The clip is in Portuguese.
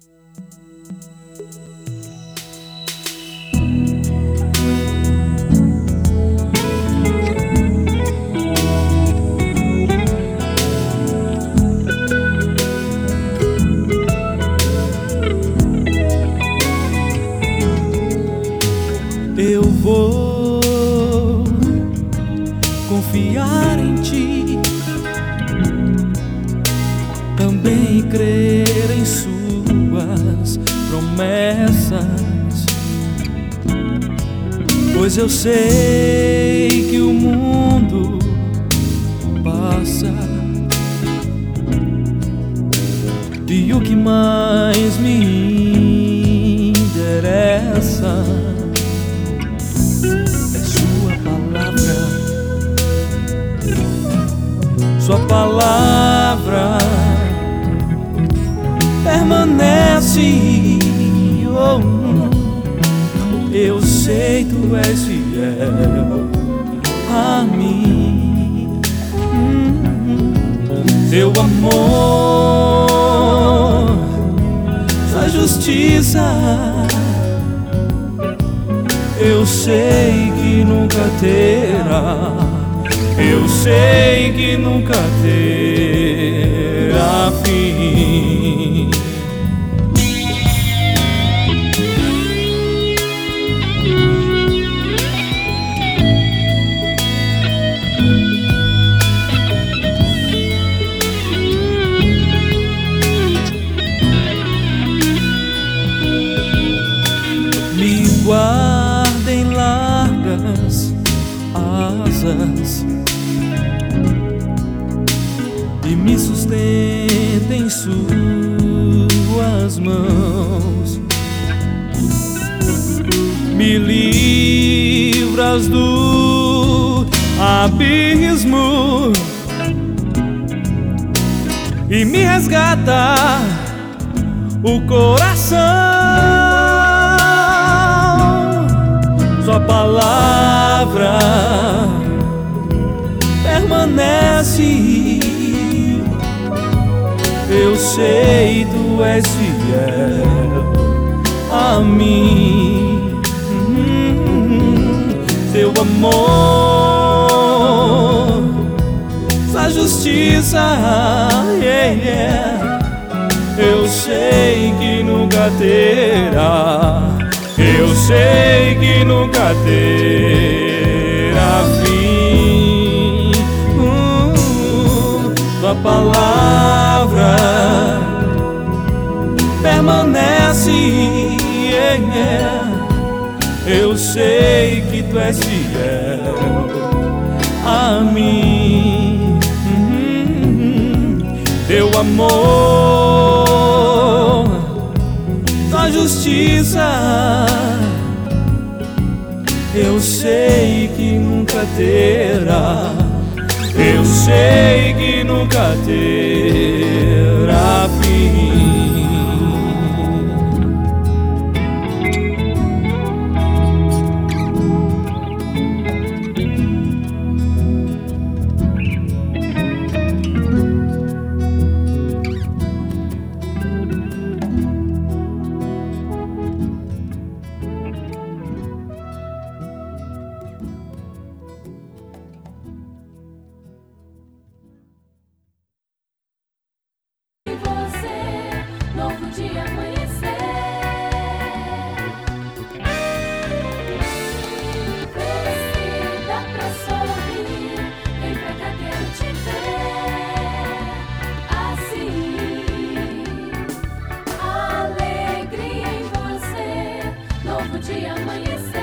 Eu vou confiar em ti, também crer em suas promessas, pois eu sei que o mundo passa e o que mais me interessa Sua palavra permanece. Oh, eu sei tu és fiel a mim. Teu amor, sua justiça, eu sei que nunca terá. Eu sei que nunca terá fim. Me guarda em largas asas e me sustenta em suas mãos. Me livras do abismo e me resgata o coração. Sua palavra permanece. Eu sei tu és fiel a mim. Teu amor, sua justiça, eu sei que nunca terá. Eu sei que nunca terá fim. Tua palavra permanece. Eu sei que tu és fiel a mim. Teu amor, tua justiça, eu sei que nunca terá. Eu sei que nunca terá fim. Novo dia amanhecer. Vê se dá pra sorrir. Vem pra cá, quero te ver assim. Alegria em você. Novo dia amanhecer.